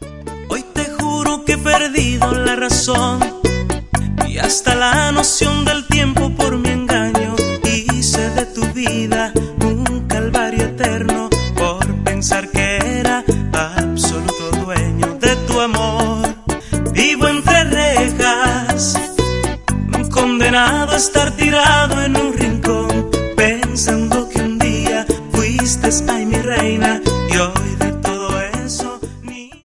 Hoy te juro que he perdido la razón y hasta la noción del tiempo por mi engaño. Hice de tu vida un calvario eterno por pensar que era absoluto dueño de tu amor. Vivo entre rejas, condenado a estar tirado en